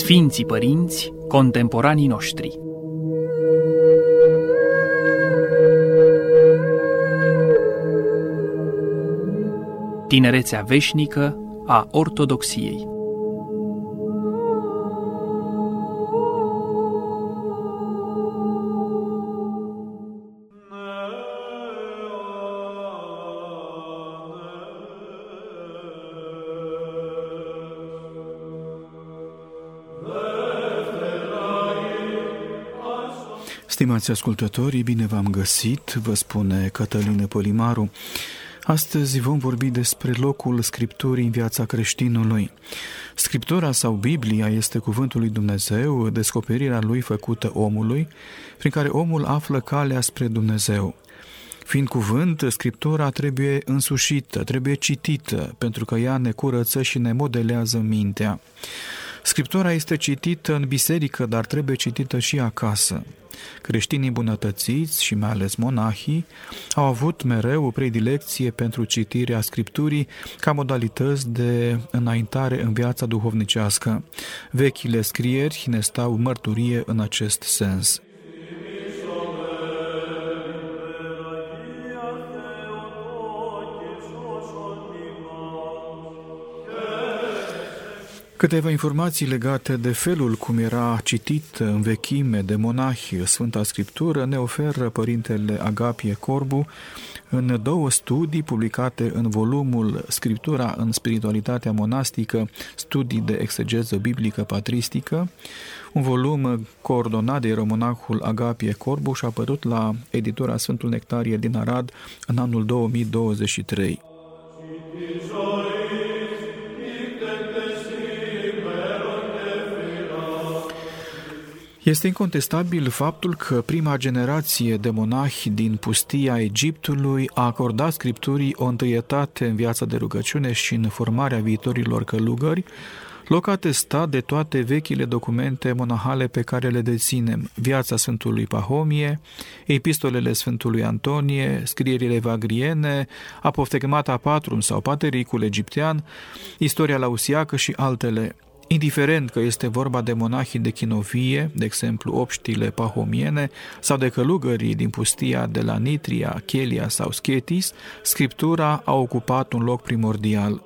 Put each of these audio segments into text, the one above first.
Sfinții Părinți, contemporanii noștri. Tinerețea veșnică a ortodoxiei. Stimați ascultători, bine v-am găsit, vă spune Cătălin Polimaru. Astăzi vom vorbi despre locul Scripturii în viața creștinului. Scriptura sau Biblia este cuvântul lui Dumnezeu, descoperirea lui făcută omului, prin care omul află calea spre Dumnezeu. Fiind cuvânt, Scriptura trebuie însușită, trebuie citită, pentru că ea ne curăță și ne modelează mintea. Scriptura este citită în biserică, dar trebuie citită și acasă. Creștinii bunătățiți și mai ales monahii au avut mereu o predilecție pentru citirea Scripturii ca modalități de înaintare în viața duhovnicească. Vechile scrieri ne stau mărturie în acest sens. Câteva informații legate de felul cum era citit în vechime de monahi Sfânta Scriptură ne oferă părintele Agapie Corbu în două studii publicate în volumul Scriptura în spiritualitatea monastică, studii de exegeză biblică patristică, un volum coordonat de ieromonahul Agapie Corbu și a apărut la editura Sfântul Nectarie din Arad în anul 2023. Este incontestabil faptul că prima generație de monahi din pustia Egiptului a acordat Scripturii o întâietate în viața de rugăciune și în formarea viitorilor călugări, loc atestat de toate vechile documente monahale pe care le deținem: viața Sfântului Pahomie, epistolele Sfântului Antonie, scrierile evagriene, Apoftegmata Patrum sau Patericul egiptean, istoria lausiacă și altele. Indiferent că este vorba de monahii de chinovie, de exemplu obștile pahomiene, sau de călugării din pustia de la Nitria, Chelia sau Schetis, Scriptura a ocupat un loc primordial.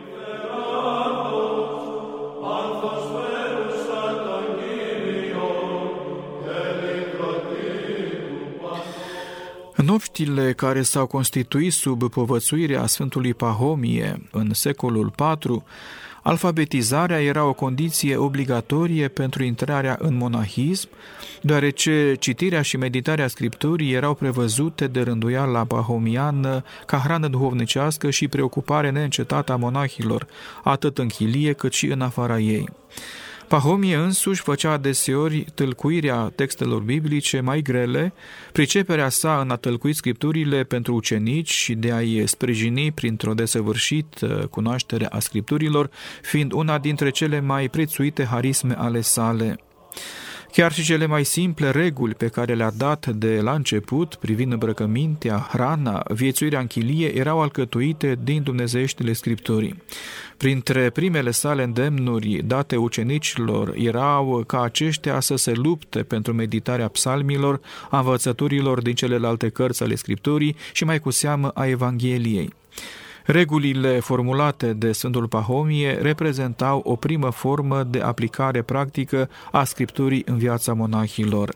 În obștile care s-au constituit sub povățuirea Sfântului Pahomie în secolul IV, alfabetizarea era o condiție obligatorie pentru intrarea în monahism, deoarece citirea și meditarea Scripturii erau prevăzute de rânduiala pahomiană ca hrană duhovnicească și preocupare neîncetată a monahilor, atât în chilie cât și în afara ei. Pahomie însuși făcea adeseori tâlcuirea textelor biblice mai grele, priceperea sa în a tâlcui Scripturile pentru ucenici și de a-i sprijini printr-o desăvârșită cunoaștere a Scripturilor, fiind una dintre cele mai prețuite harisme ale sale. Chiar și cele mai simple reguli pe care le-a dat de la început, privind îmbrăcămintea, hrana, viețuirea în chilie, erau alcătuite din dumnezeieștile Scripturii. Printre primele sale îndemnuri date ucenicilor erau ca aceștia să se lupte pentru meditarea psalmilor, a învățăturilor din celelalte cărți ale Scripturii și mai cu seamă a Evangheliei. Regulile formulate de Sfântul Pahomie reprezentau o primă formă de aplicare practică a Scripturii în viața monahilor.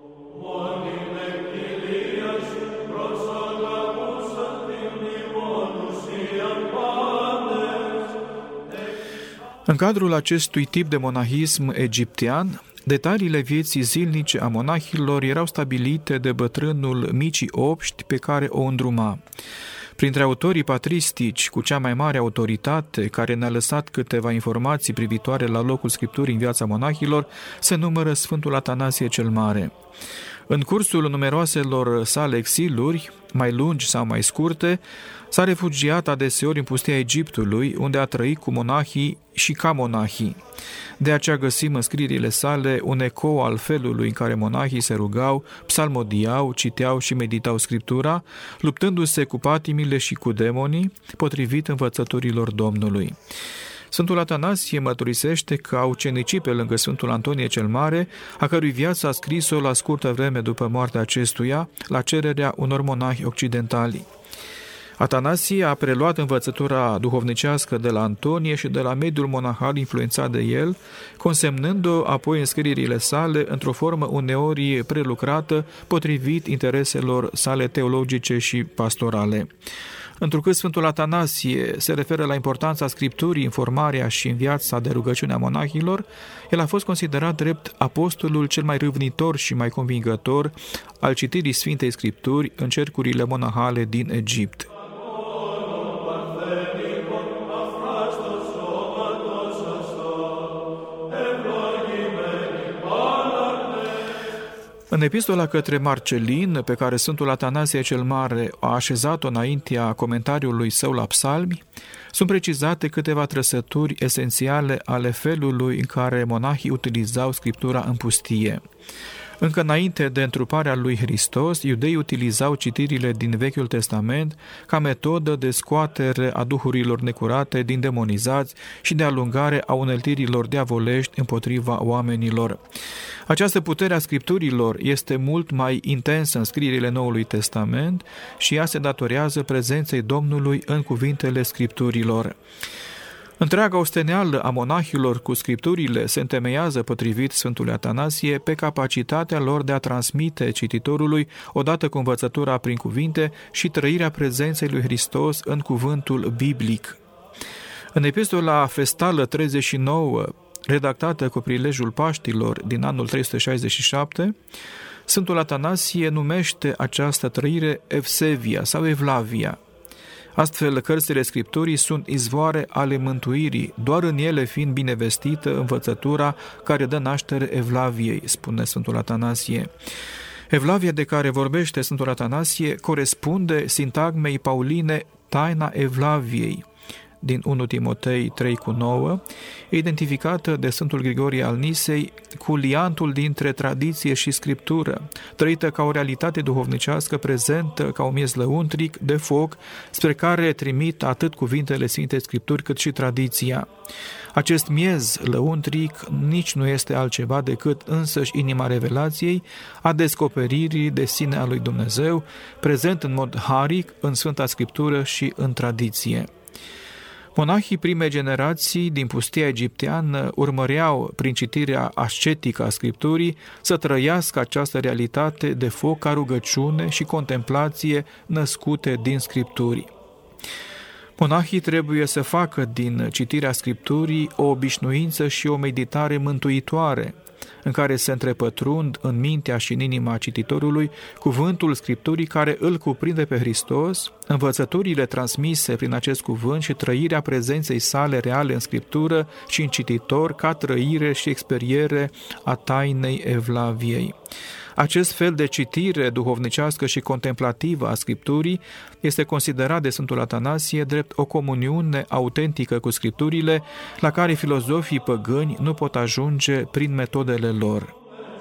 În cadrul acestui tip de monahism egiptean, detaliile vieții zilnice a monahilor erau stabilite de bătrânul micii obști pe care o îndruma. Printre autorii patristici cu cea mai mare autoritate, care ne-a lăsat câteva informații privitoare la locul Scripturii în viața monahilor, se numără Sfântul Atanasie cel Mare. În cursul numeroaselor sale exiluri, mai lungi sau mai scurte, s-a refugiat adeseori în pustia Egiptului, unde a trăit cu monahii și ca monahii. De aceea găsim în scrierile sale un ecou al felului în care monahii se rugau, psalmodiau, citeau și meditau Scriptura, luptându-se cu patimile și cu demonii, potrivit învățăturilor Domnului. Sfântul Atanasie mărturisește că au ucenicii pe lângă Sfântul Antonie cel Mare, a cărui viață a scris-o la scurtă vreme după moartea acestuia, la cererea unor monahi occidentali. Atanasie a preluat învățătura duhovnicească de la Antonie și de la mediul monahal influențat de el, consemnând-o apoi în scrierile sale într-o formă uneori prelucrată, potrivit intereselor sale teologice și pastorale. Întrucât Sfântul Atanasie se referă la importanța Scripturii în formarea și în viața de rugăciune a monahilor, el a fost considerat drept apostolul cel mai râvnitor și mai convingător al citirii Sfintei Scripturi în cercurile monahale din Egipt. În epistola către Marcelin, pe care Sfântul Atanasie cel Mare a așezat-o înaintea comentariului său la psalmi, sunt precizate câteva trăsături esențiale ale felului în care monahii utilizau Scriptura în pustie. Încă înainte de întruparea lui Hristos, iudeii utilizau citirile din Vechiul Testament ca metodă de scoatere a duhurilor necurate din demonizați și de alungare a uneltirilor diavolești împotriva oamenilor. Această putere a Scripturilor este mult mai intensă în scrierile Noului Testament și ea se datorează prezenței Domnului în cuvintele Scripturilor. Întreaga osteneală a monahilor cu Scripturile se întemeiază, potrivit Sfântului Atanasie, pe capacitatea lor de a transmite cititorului, odată cu învățătura prin cuvinte și trăirea prezenței lui Hristos în cuvântul biblic. În epistola festală 39, redactată cu prilejul Paștilor din anul 367, Sfântul Atanasie numește această trăire Evsevia sau Evlavia. Astfel, cărțile Scripturii sunt izvoare ale mântuirii, doar în ele fiind binevestită învățătura care dă naștere Evlaviei, spune Sfântul Atanasie. Evlavia de care vorbește Sfântul Atanasie corespunde sintagmei pauline taina Evlaviei, din 1 Timotei 3,9, identificată de Sfântul Grigorie al Nisei cu liantul dintre tradiție și scriptură, trăită ca o realitate duhovnicească prezentă ca un miez lăuntric de foc, spre care trimit atât cuvintele Sfintei Scripturi cât și tradiția. Acest miez lăuntric nici nu este altceva decât însăși inima revelației, a descoperirii de sine a lui Dumnezeu, prezent în mod haric în Sfânta Scriptură și în tradiție. Monahii primei generații din pustia egipteană urmăreau, prin citirea ascetică a Scripturii, să trăiască această realitate de foc ca rugăciune și contemplație născute din Scripturi. Monahii trebuie să facă din citirea Scripturii o obișnuință și o meditare mântuitoare, în care se întrepătrund în mintea și în inima cititorului cuvântul Scripturii care îl cuprinde pe Hristos, învățăturile transmise prin acest cuvânt și trăirea prezenței sale reale în Scriptură și în cititor ca trăire și experiere a tainei Evlaviei. Acest fel de citire duhovnicească și contemplativă a Scripturii este considerat de Sfântul Atanasie drept o comuniune autentică cu Scripturile, la care filozofii păgâni nu pot ajunge prin metodele lor.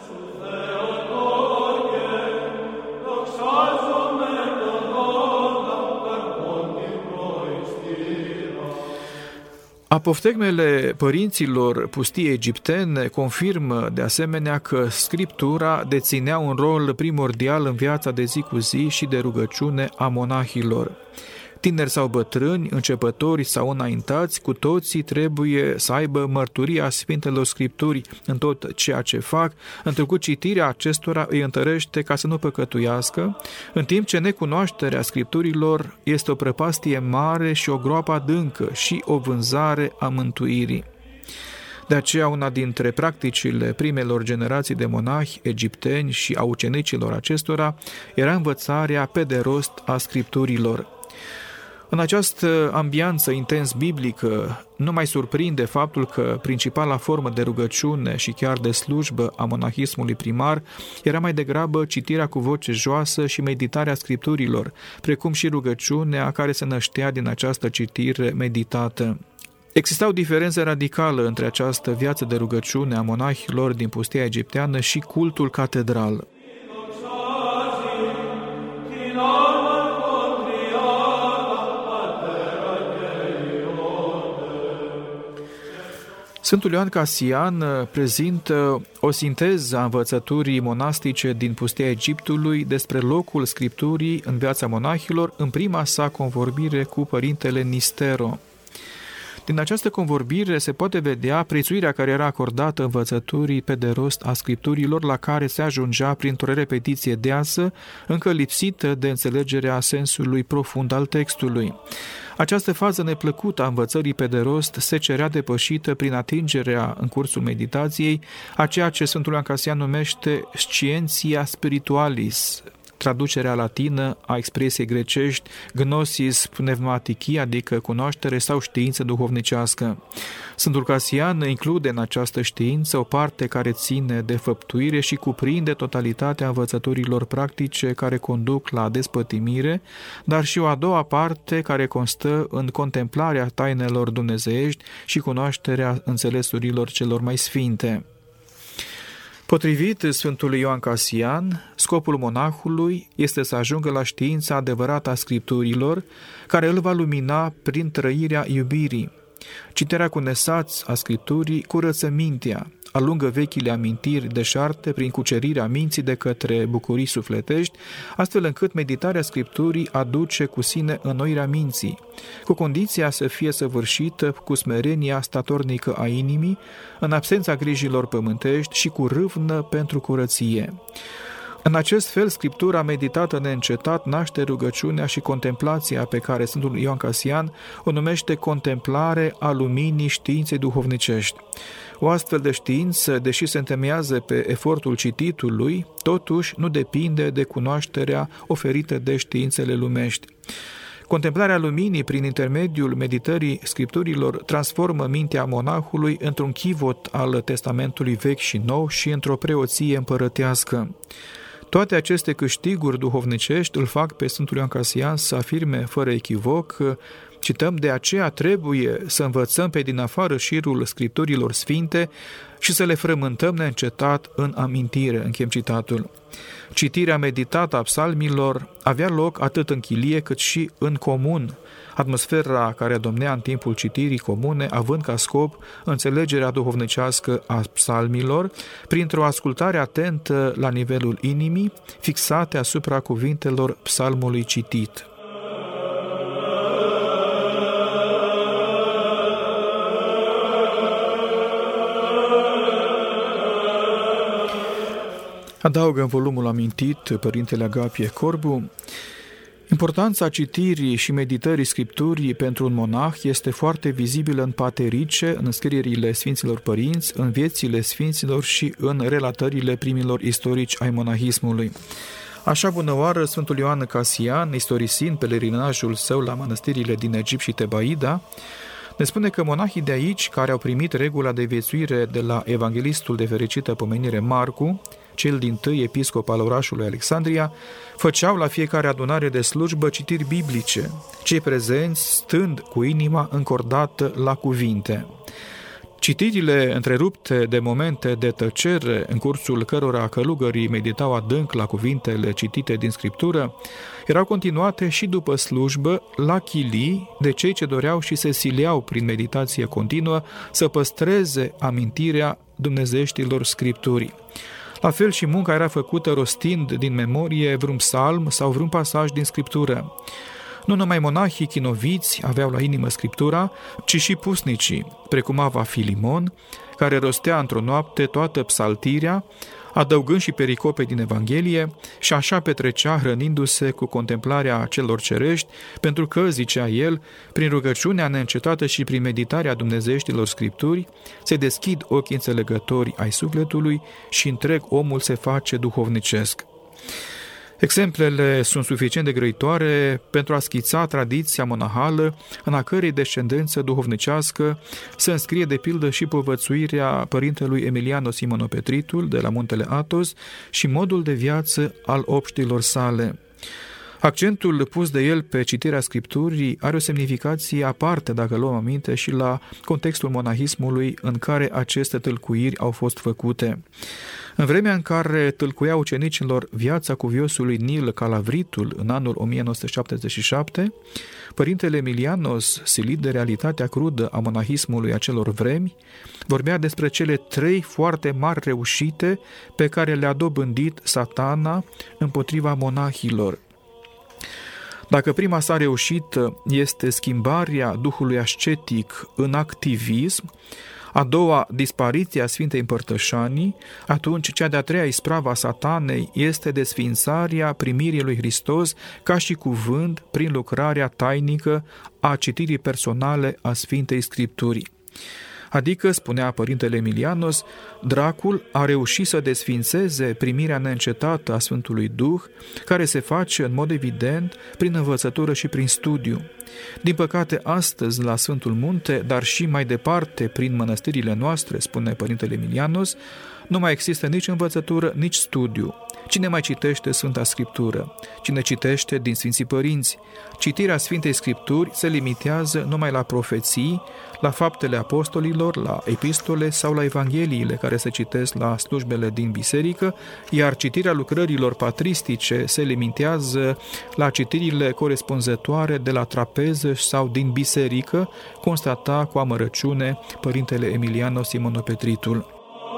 Apoftegmele părinților pustiei egiptene confirmă de asemenea că Scriptura deținea un rol primordial în viața de zi cu zi și de rugăciune a monahilor. Tineri sau bătrâni, începători sau înaintați, cu toții trebuie să aibă mărturia Sfintelor Scripturi în tot ceea ce fac, întrucât citirea acestora îi întărește ca să nu păcătuiască, în timp ce necunoașterea Scripturilor este o prăpastie mare și o groapă adâncă și o vânzare a mântuirii. De aceea, una dintre practicile primelor generații de monahi egipteni și a ucenicilor acestora era învățarea pe de rost a Scripturilor. În această ambianță intens biblică, nu mai surprinde faptul că principala formă de rugăciune și chiar de slujbă a monahismului primar era mai degrabă citirea cu voce joasă și meditarea Scripturilor, precum și rugăciunea care se năștea din această citire meditată. Existau diferențe radicale între această viață de rugăciune a monahilor din pustia egipteană și cultul catedral. Sfântul Ioan Casian prezintă o sinteză a învățăturii monastice din pustia Egiptului despre locul Scripturii în viața monahilor în prima sa convorbire cu părintele Nistero. Din această convorbire se poate vedea prețuirea care era acordată învățăturii pe de rost a Scripturilor, la care se ajungea printr-o repetiție deasă, încă lipsită de înțelegerea sensului profund al textului. Această fază neplăcută a învățării pe de rost se cerea depășită prin atingerea în cursul meditației a ceea ce Sfântul Ioan Casian numește scientia spiritualis, traducerea latină a expresiei grecești gnosis pneumatici, adică cunoaștere sau știință duhovnicească. Sfântul Casian include în această știință o parte care ține de făptuire și cuprinde totalitatea învățăturilor practice care conduc la despătimire, dar și o a doua parte care constă în contemplarea tainelor dumnezeiești și cunoașterea înțelesurilor celor mai sfinte. Potrivit Sfântului Ioan Casian, scopul monahului este să ajungă la știința adevărată a Scripturilor, care îl va lumina prin trăirea iubirii. Citerea cu nesaț a Scripturii curăță mintea, alungă vechile amintiri deșarte prin cucerirea minții de către bucurii sufletești, astfel încât meditarea Scripturii aduce cu sine înnoirea minții, cu condiția să fie săvârșită cu smerenia statornică a inimii, în absența grijilor pământești și cu râvnă pentru curăție. În acest fel, Scriptura meditată neîncetat naște rugăciunea și contemplația pe care Sfântul Ioan Casian o numește contemplare a luminii științei duhovnicești. O astfel de știință, deși se întemeiază pe efortul cititului, totuși nu depinde de cunoașterea oferită de științele lumești. Contemplarea luminii prin intermediul meditării Scripturilor transformă mintea monahului într-un chivot al Testamentului Vechi și Nou și într-o preoție împărătească. Toate aceste câștiguri duhovnicești îl fac pe Sfântul Ioan Casian să afirme fără echivoc că, cităm, de aceea trebuie să învățăm pe din afară șirul Scripturilor sfinte și să le frământăm neîncetat în amintire, încheiem citatul. Citirea meditată a psalmilor avea loc atât în chilie cât și în comun, atmosfera care domnea în timpul citirii comune având ca scop înțelegerea duhovnicească a psalmilor printr-o ascultare atentă la nivelul inimii, fixate asupra cuvintelor psalmului citit. Adaugă în volumul amintit Părintele Agapie Corbu: importanța citirii și meditării Scripturii pentru un monah este foarte vizibilă în paterice, în scrierile Sfinților Părinți, în viețile Sfinților și în relatările primilor istorici ai monahismului. Așa bunăoară Sfântul Ioan Casian, istorisind pelerinajul său la mănăstirile din Egipt și Tebaida, ne spune că monahii de aici, care au primit regula de viețuire de la evanghelistul de fericită pomenire Marcu, cel dintâi episcop al orașului Alexandria, făceau la fiecare adunare de slujbă citiri biblice, cei prezenți stând cu inima încordată la cuvinte. Citirile întrerupte de momente de tăcere, în cursul cărora călugării meditau adânc la cuvintele citite din Scriptură, erau continuate și după slujbă la chilii de cei ce doreau și se sileau prin meditație continuă să păstreze amintirea dumnezeieștilor Scripturii. La fel și munca era făcută rostind din memorie vreun psalm sau vreun pasaj din Scriptură. Nu numai monahii chinoviți aveau la inimă Scriptura, ci și pusnicii, precum Ava Filimon, care rostea într-o noapte toată psaltirea, adăugând și pericope din Evanghelie, și așa petrecea hrănindu-se cu contemplarea celor cerești, pentru că, zicea el, prin rugăciunea neîncetată și prin meditarea dumnezeieștilor Scripturi, se deschid ochii înțelegători ai sufletului și întreg omul se face duhovnicesc. Exemplele sunt suficient de grăitoare pentru a schița tradiția monahală, în a cărei descendență duhovnicească se înscrie de pildă și povățuirea părintelui Emiliano Simonopetritul de la muntele Athos și modul de viață al obștilor sale. Accentul pus de el pe citirea Scripturii are o semnificație aparte, dacă luăm aminte, și la contextul monahismului în care aceste tâlcuiri au fost făcute. În vremea în care tâlcuia ucenicilor viața cuviosului Nil Calavritul în anul 1977, părintele Emilianos, silit de realitatea crudă a monahismului acelor vremi, vorbea despre cele 3 foarte mari reușite pe care le-a dobândit Satana împotriva monahilor. Dacă prima sa reușită este schimbarea duhului ascetic în activism, a doua, dispariția Sfintei Împărtășanii, atunci cea de-a treia ispravă a Satanei este desființarea primirii lui Hristos ca și cuvânt prin lucrarea tainică a citirii personale a Sfintei Scripturii. Adică, spunea părintele Emilianos, dracul a reușit să desfințeze primirea neîncetată a Sfântului Duh, care se face în mod evident prin învățătură și prin studiu. Din păcate, astăzi, la Sfântul Munte, dar și mai departe prin mănăstirile noastre, spune părintele Emilianos, nu mai există nici învățătură, nici studiu. Cine mai citește Sfânta Scriptură? Cine citește din Sfinții Părinți? Citirea Sfintei Scripturi se limitează numai la profeții, la faptele apostolilor, la epistole sau la evangheliile care se citesc la slujbele din biserică, iar citirea lucrărilor patristice se limitează la citirile corespunzătoare de la trapeză sau din biserică, constata cu amărăciune părintele Emilianos Simonopetritul.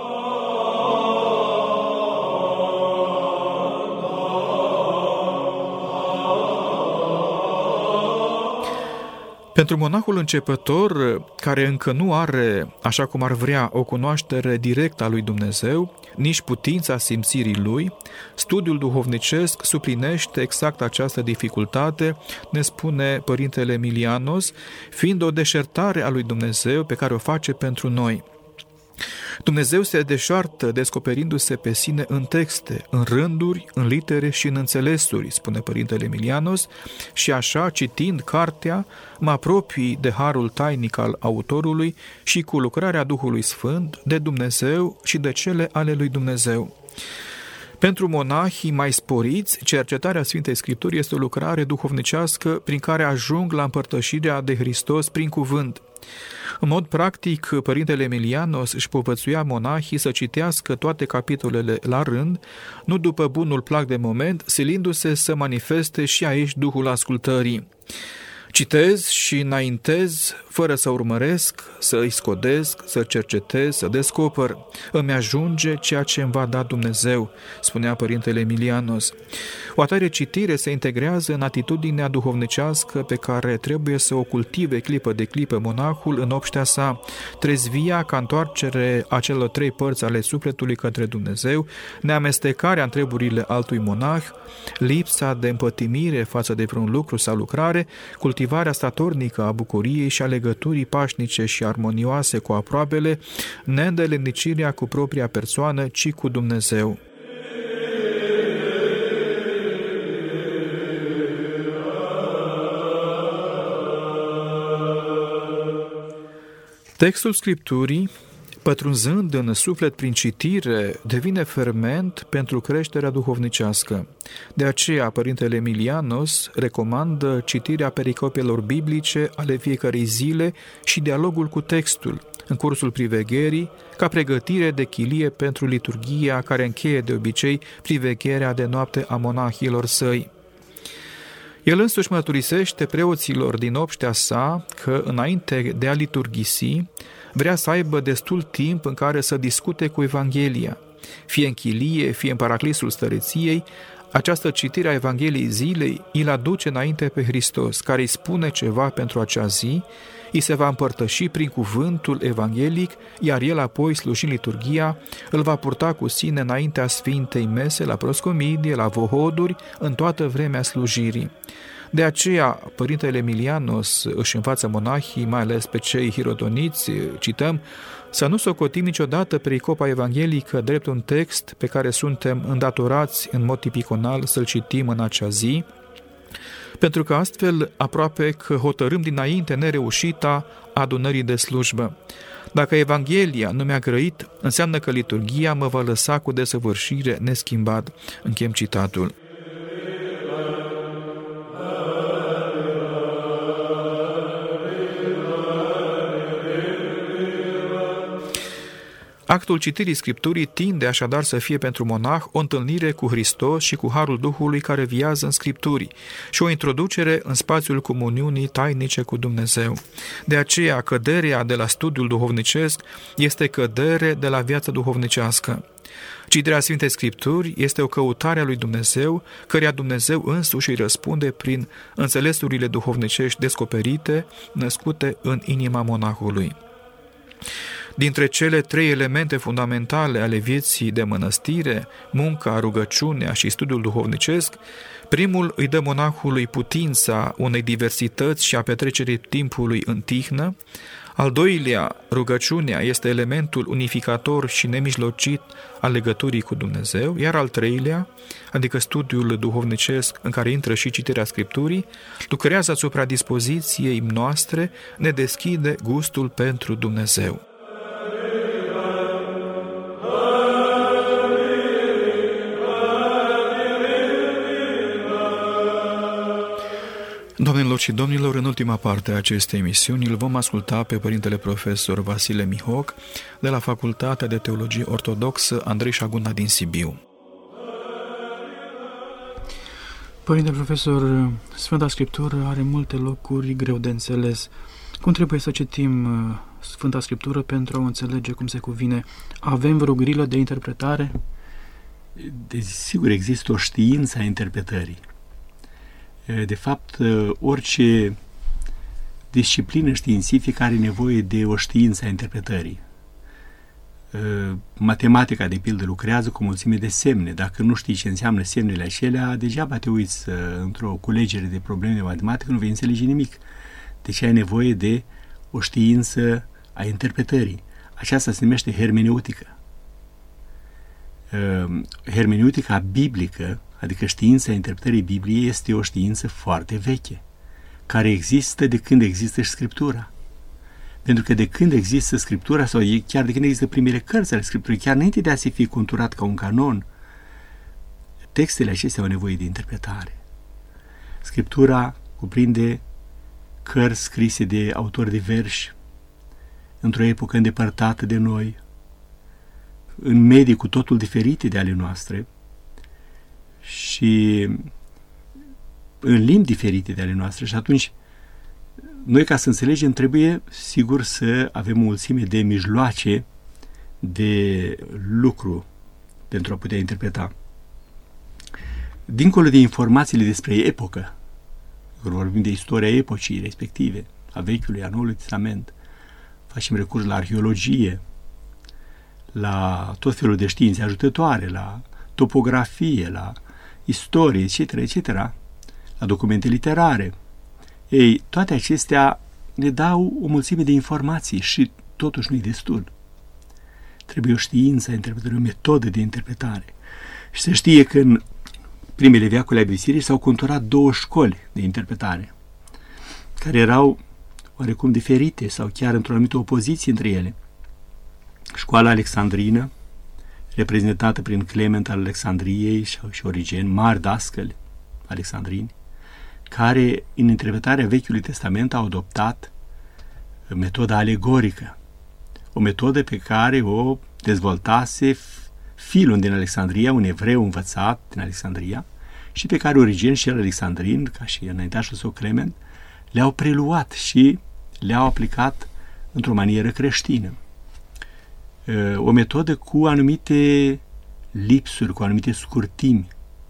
Pentru monahul începător, care încă nu are, așa cum ar vrea, o cunoaștere directă a lui Dumnezeu, nici putința simțirii lui, studiul duhovnicesc suplinește exact această dificultate, ne spune părintele Emilianos, fiind o deșertare a lui Dumnezeu pe care o face pentru noi. Dumnezeu se deșartă descoperindu-se pe sine în texte, în rânduri, în litere și în înțelesuri, spune părintele Emilianos, și așa, citind cartea, mă apropii de harul tainic al autorului și cu lucrarea Duhului Sfânt de Dumnezeu și de cele ale lui Dumnezeu. Pentru monahii mai sporiți, cercetarea Sfintei Scripturi este o lucrare duhovnicească prin care ajung la împărtășirea de Hristos prin cuvânt. În mod practic, părintele Emilianos își povățuia monahii să citească toate capitolele la rând, nu după bunul plac de moment, silindu-se să manifeste și aici duhul ascultării. Citez și înaintez, fără să urmăresc, să îi scodesc, să cercetez, să descoper. Îmi ajunge ceea ce îmi va da Dumnezeu, spunea părintele Emilianos. O atare citire se integrează în atitudinea duhovnicească pe care trebuie să o cultive clipă de clipă monahul în obștea sa, trezvia ca întoarcere a celor 3 părți ale sufletului către Dumnezeu, neamestecarea în treburile altui monah, lipsa de împătimire față de vreun lucru sau lucrare, cultivarea statornică a bucuriei și a legăturii pașnice și armonioase cu aproapele, neîndeletnicirea cu propria persoană, ci cu Dumnezeu. Textul Scripturii, pătrunzând în suflet prin citire, devine ferment pentru creșterea duhovnicească. De aceea, părintele Emilianos recomandă citirea pericopelor biblice ale fiecărei zile și dialogul cu textul, în cursul privegherii, ca pregătire de chilie pentru liturghia care încheie de obicei privegherea de noapte a monahilor săi. El însuși mărturisește preoților din obștea sa că, înainte de a liturghisi, vrea să aibă destul timp în care să discute cu Evanghelia. Fie în chilie, fie în paraclisul stăreției, această citire a Evangheliei zilei îl aduce înainte pe Hristos, care îi spune ceva pentru acea zi, îi se va împărtăși prin cuvântul evanghelic, iar el apoi, slujind liturghia, îl va purta cu sine înaintea Sfintei Mese, la proscomidie, la vohoduri, în toată vremea slujirii. De aceea, părintele Emilianos își învață monahii, mai ales pe cei hirodoniți, cităm, să nu socotim niciodată pericopa evanghelică drept un text pe care suntem îndatorați în mod tipiconal să-l citim în acea zi, pentru că astfel aproape că hotărâm dinainte nereușita adunării de slujbă. Dacă Evanghelia nu mi-a grăit, înseamnă că liturghia mă va lăsa cu desăvârșire neschimbat. Închem citatul. Actul citirii Scripturii tinde așadar să fie pentru monah o întâlnire cu Hristos și cu harul Duhului care viază în Scripturi și o introducere în spațiul comuniunii tainice cu Dumnezeu. De aceea, căderea de la studiul duhovnicesc este cădere de la viața duhovnicească. Citirea Sfintei Scripturi este o căutare a lui Dumnezeu, căreia Dumnezeu însuși îi răspunde prin înțelesurile duhovnicești descoperite, născute în inima monahului. Dintre cele 3 elemente fundamentale ale vieții de mănăstire, munca, rugăciunea și studiul duhovnicesc, primul îi dă monahului putința unei diversități și a petrecerii timpului în tihnă, al doilea, rugăciunea, este elementul unificator și nemijlocit al legăturii cu Dumnezeu, iar al treilea, adică studiul duhovnicesc în care intră și citirea Scripturii, lucrează asupra dispoziției noastre, ne deschide gustul pentru Dumnezeu. Doamnelor și domnilor, în ultima parte a acestei emisiuni îl vom asculta pe părintele profesor Vasile Mihoc de la Facultatea de Teologie Ortodoxă Andrei Șaguna din Sibiu. Părinte profesor, Sfânta Scriptură are multe locuri greu de înțeles. Cum trebuie să citim Sfânta Scriptură pentru a o înțelege cum se cuvine? Avem vreo grilă de interpretare? Desigur, există o știință a interpretării. De fapt, orice disciplină științifică are nevoie de o știință a interpretării. Matematica, de pildă, lucrează cu o mulțime de semne. Dacă nu știi ce înseamnă semnele acelea, degeaba te uiți într-o culegere de probleme de matematică, nu vei înțelege nimic. Deci ai nevoie de o știință a interpretării. Aceasta se numește hermeneutică. Hermeneutica biblică, adică știința interpretării Bibliei, este o știință foarte veche, care există de când există și Scriptura. Pentru că de când există Scriptura, sau chiar de când există primele cărți ale Scripturii, chiar înainte de a se fi conturat ca un canon, textele acestea au nevoie de interpretare. Scriptura cuprinde cărți scrise de autori diversi, într-o epocă îndepărtată de noi, în medii cu totul diferite de ale noastre, și în limbi diferite de ale noastre. Și atunci, noi, ca să înțelegem, trebuie, sigur, să avem o mulțime de mijloace de lucru pentru a putea interpreta. Dincolo de informațiile despre epocă, vorbim de istoria epocii respective, a Vechiului, a Noului Testament, facem recurs la arheologie, la tot felul de științe ajutătoare, la topografie, la istorie, etc., etc., la documente literare. Ei, toate acestea ne dau o mulțime de informații și totuși nu-i destul. Trebuie o știință a interpretării, o metodă de interpretare. Și se știe că în primele veacuri ale bisericii s-au conturat 2 școli de interpretare, care erau oarecum diferite sau chiar într-o anumită opoziție între ele. Școala alexandrină, reprezentată prin Clement al Alexandriei și Origen, mari dascăli alexandrini, care în interpretarea Vechiului Testament au adoptat metoda alegorică, o metodă pe care o dezvoltase Filon din Alexandria, un evreu învățat din Alexandria, și pe care Origen și el alexandrin, ca și înaintașul său Clement, le-au preluat și le-au aplicat într-o manieră creștină. O metodă cu anumite lipsuri, cu anumite scurtimi,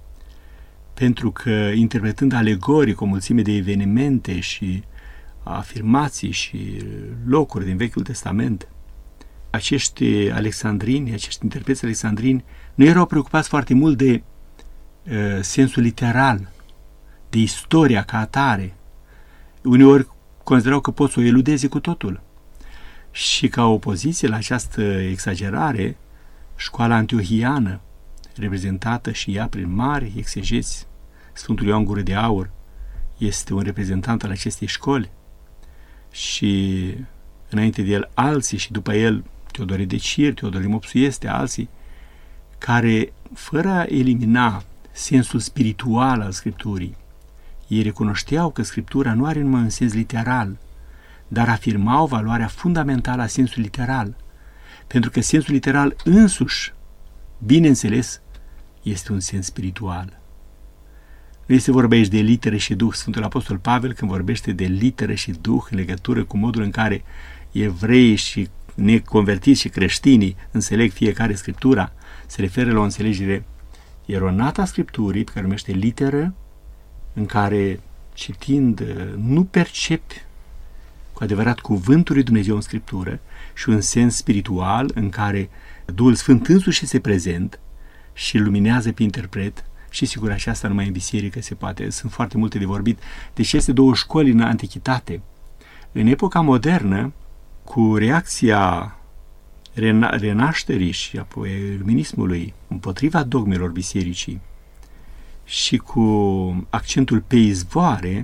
pentru că interpretând alegoric o mulțime de evenimente și afirmații și locuri din Vechiul Testament, acești alexandrini, acești interpreți alexandrini nu erau preocupați foarte mult de sensul literal, de istoria ca atare. Uneori considerau că pot să o eludeze cu totul. Și ca opoziție la această exagerare, școala antiohiană, reprezentată și ea prin mari exegeți, Sfântul Ioan Gură de Aur este un reprezentant al acestei școli, și înainte de el alții, și după el Teodorie de Cir, Teodorie Mopsuieste, alții, care, fără a elimina sensul spiritual al Scripturii, ei recunoșteau că Scriptura nu are numai un sens literal, dar afirmau valoarea fundamentală a sensului literal, Pentru că sensul literal însuși, bineînțeles, este un sens spiritual. Nu este vorba aici de literă și duh. Sfântul Apostol Pavel, când vorbește de literă și duh în legătură cu modul în care evreii și neconvertiți și creștinii înțeleg fiecare Scriptura, se referă la o înțelegere eronată a Scripturii, pe care numește literă, în care, citind, nu percepi cu adevărat cuvântul lui Dumnezeu în Scriptură, și un sens spiritual în care Duhul Sfânt însuși este prezent și luminează pe interpret. Și sigur, așa asta numai în biserică se poate. Sunt foarte multe de vorbit. Deci este două școli în antichitate. În epoca modernă, cu reacția renașterii și apoi iluminismului împotriva dogmelor bisericii și cu accentul pe izvoare,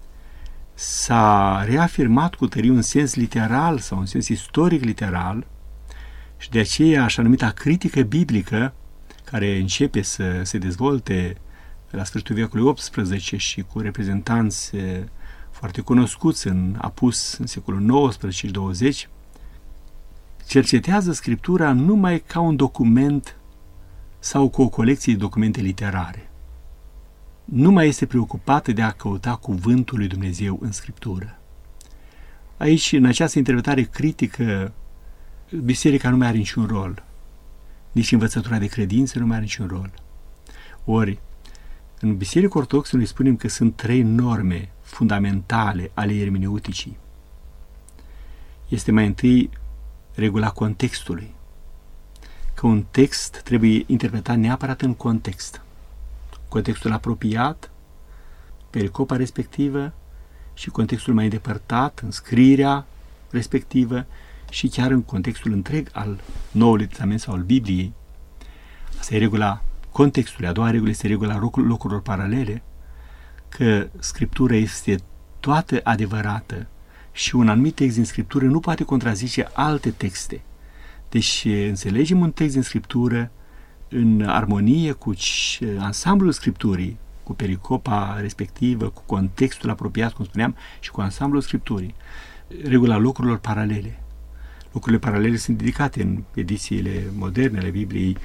s-a reafirmat cu tărie un sens literal sau un sens istoric literal și de aceea așa numita critică biblică, care începe să se dezvolte la sfârșitul veacului XVIII și cu reprezentanți foarte cunoscuți apus în secolul XIX și 20, cercetează Scriptura numai ca un document sau cu o colecție de documente literare. Nu mai este preocupată de a căuta cuvântul lui Dumnezeu în Scriptură. Aici, în această interpretare critică, biserica nu mai are niciun rol. Nici învățătura de credință nu mai are niciun rol. Ori, în Biserica Ortodoxă noi spunem că sunt 3 norme fundamentale ale ermeneuticii. Este mai întâi regula contextului. Că un text trebuie interpretat neapărat în context. Contextul apropiat, pericopa respectivă și contextul mai îndepărtat, înscrierea respectivă și chiar în contextul întreg al Noului Testament sau al Bibliei. Asta e regula contextului. A doua regulă este regula locurilor paralele, că Scriptura este toată adevărată și un anumit text din Scriptură nu poate contrazice alte texte. Deci înțelegem un text din Scriptură în armonie cu ansamblul Scripturii, cu pericopa respectivă, cu contextul apropiat, cum spuneam, și cu ansamblul Scripturii. Regula locurilor paralele. Locurile paralele sunt dedicate în edițiile moderne ale Bibliei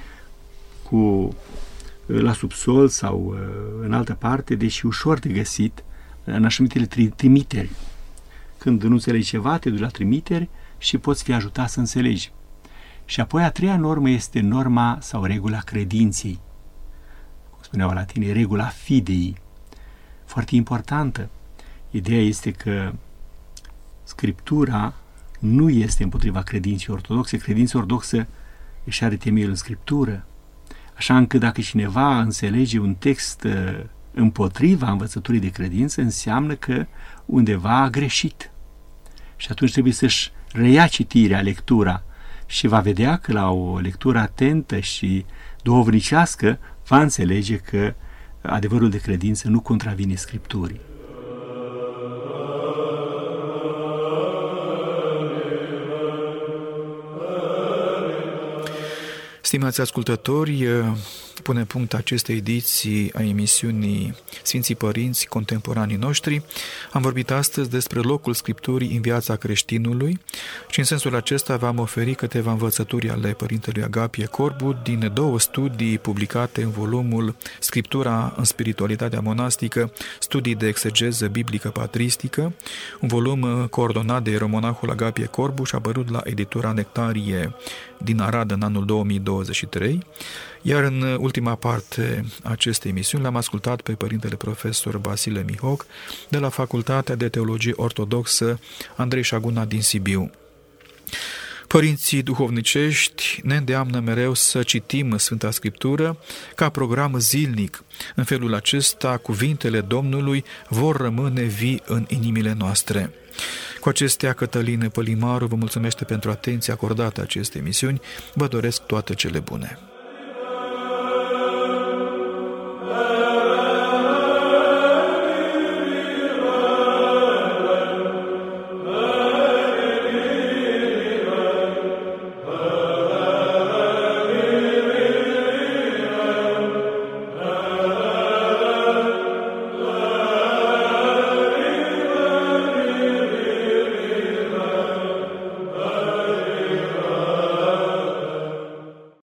la subsol sau în altă parte, deși ușor de găsit, în așa numitele trimiteri. Când nu înțelegi ceva, te duci la trimiteri și poți fi ajutat să înțelegi. Și apoi a treia normă este norma sau regula credinței. Cum spuneau latinii, regula fidei. Foarte importantă. Ideea este că Scriptura nu este împotriva credinței ortodoxe. Credința ortodoxă își are temeiul în Scriptură. Așa încât dacă cineva înțelege un text împotriva învățăturii de credință, înseamnă că undeva a greșit. Și atunci trebuie să-și reia citirea, lectura, și va vedea că la o lectură atentă și duhovnicească va înțelege că adevărul de credință nu contravine Scripturii. Stimați ascultători, pune punct acestei ediții a emisiunii Sfinții Părinți Contemporanii Noștri. Am vorbit astăzi despre locul Scripturii în viața creștinului și în sensul acesta v-am oferit câteva învățături ale Părintelui Agapie Corbu din 2 studii publicate în volumul Scriptura în spiritualitatea monastică, studii de exegeză biblică patristică, un volum coordonat de ieromonahul Agapie Corbu și apărut la editura Nectarie din Arad în anul 2023, iar în ultima parte a acestei emisiuni l-am ascultat pe Părintele Profesor Vasile Mihoc de la Facultatea de Teologie Ortodoxă Andrei Șaguna din Sibiu. Părinții duhovnicești ne îndeamnă mereu să citim Sfânta Scriptură ca program zilnic. În felul acesta, cuvintele Domnului vor rămâne vii în inimile noastre. Cu acestea, Cătălin Pălimaru vă mulțumește pentru atenția acordată acestei emisiuni. Vă doresc toate cele bune.